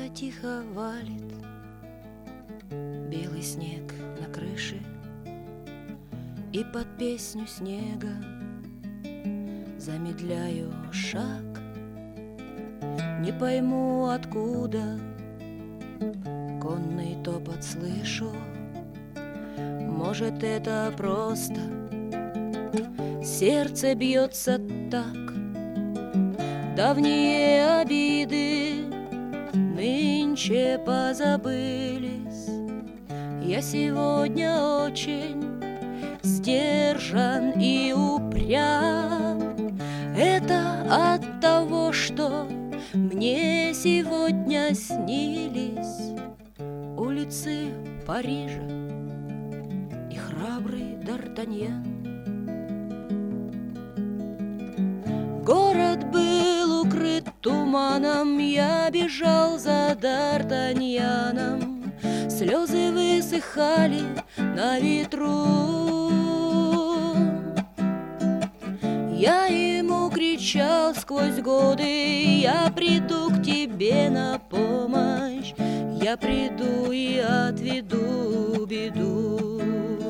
тихо валит белый снег на крыше, и под песню снега замедляю шаг. Не пойму, откуда конный топот слышу. Может, это просто сердце бьется так. Давние обиды нынче позабылись. Я сегодня очень сдержан и упрям. Это от того, что мне сегодня снились улицы Парижа и храбрый Д'Артаньян. Город был укрыт туманом, я бежал за Д'Артаньяном. Слезы высыхали на ветру. Я ему кричал сквозь годы: я приду к тебе на помощь, я приду и отведу беду.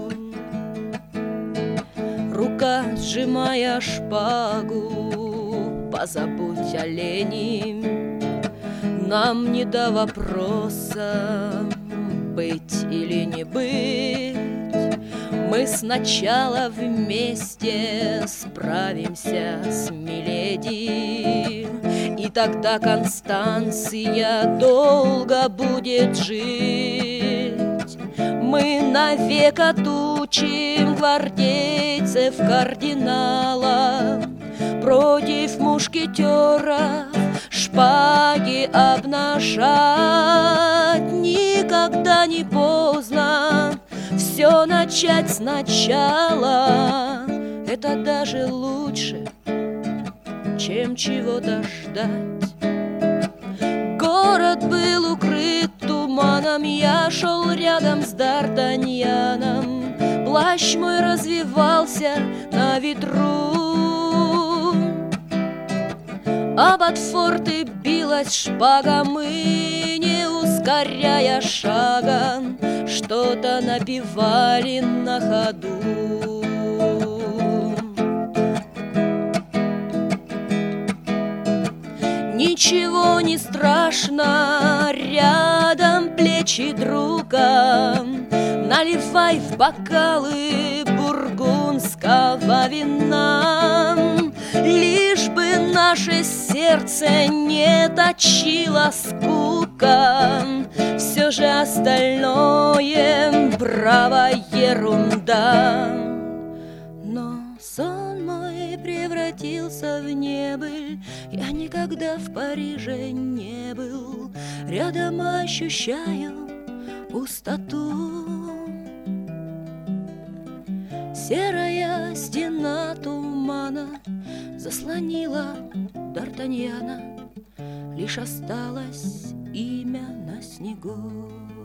Рука, сжимая шпагу, позабудь о лени. Нам не до вопроса, быть или не быть. Мы сначала вместе справимся с миледи, и тогда Констанция долго будет жить. Мы навек отучим гвардейцев кардинала против мушкетеров шпаги обнажать. Никогда не поздно все начать сначала. Это даже лучше, чем чего-то ждать. Город был укрыт туманом, я шел рядом с Д'Артаньяном. Плащ мой развивался на ветру, об отфорты билась шпага. Мы, не ускоряя шага, что-то напевали на ходу. Ничего не страшно, рядом плечи друга. Наливай в бокалы бургундского вина, лишь бы наше сердце не точило скука. Все же остальное право ерунда. Но сон мой превратился в небыль. Я никогда в Париже не был. Рядом ощущаю пустоту. Серая стена тумана заслонила Д'Артаньяна. Лишь осталось имя на снегу.